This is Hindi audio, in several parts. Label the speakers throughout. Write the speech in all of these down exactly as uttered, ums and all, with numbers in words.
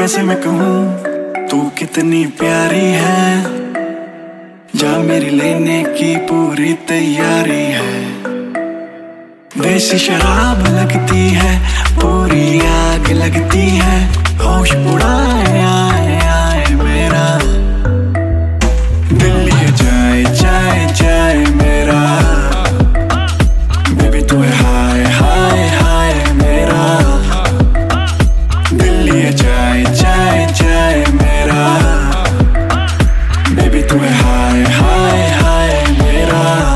Speaker 1: कैसे मैं कहूँ तू कितनी प्यारी है, जा मेरी लेने की पूरी तैयारी है। देसी शराब लगती है, पूरी आग लगती है, होश उड़ाए आए आए मेरा दिल लिए जाए जाए जाए मेरा। बेबी तू है हाय हाय हाय मेरा, दिल लिए जाए जाए जाए मेरा। बेबी तू है हाय हाय हाय मेरा।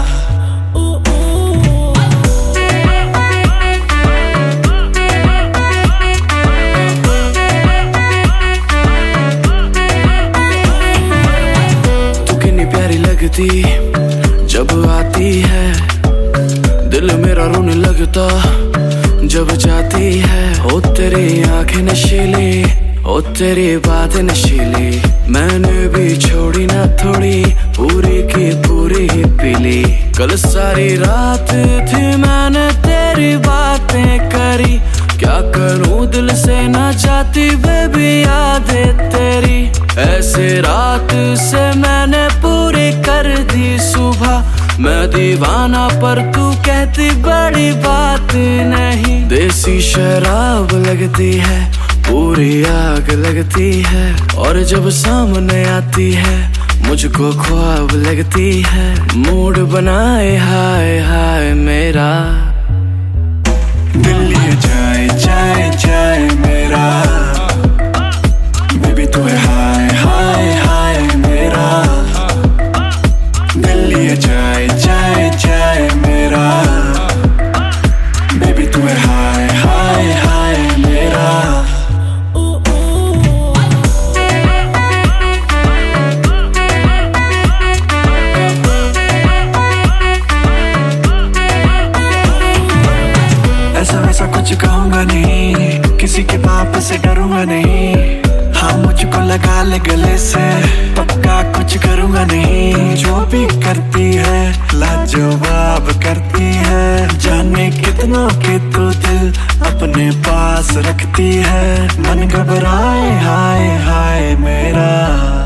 Speaker 2: लगती जब आती है, दिल मेरा रोने लगता जब जाती है। ओ तेरी आंखें नशीली, ओ तेरी बातें नशीली, मैंने भी छोड़ी ना थोड़ी, पूरी की पूरी ही पीली। कल सारी रात थी मैंने तेरी बातें करी, क्या करूं दिल से ना जाती बेबी यादें तेरी। ऐसे रात से मैंने पूरी कर दी सुबह, मैं दीवाना पर तू कहती बड़ी बात नहीं। देसी शराब लगती है, पूरी आग लगती है, और जब सामने आती है मुझको ख्वाब लगती है। मूड बनाए हाय हाय मेरा,
Speaker 1: दिल लिए जाए जाए जाए मेरा। बेबी तू है हाय हाय हाय मेरा, दिल लिए जाए जाए जाए मेरा। बेबी तू है हाय हाय हाय मेरा। ऐसा वैसा कुछ कहूँगा नहीं, किसी के बाप से डरूंगा नहीं। हाँ मुझको लगा ले गले से, पक्का कुछ करूँगा नहीं। जो भी करती है लाजवाब करती है, जाने कितनों के तो दिल अपने पास रखती है। मन घबराए हाय हाय मेरा।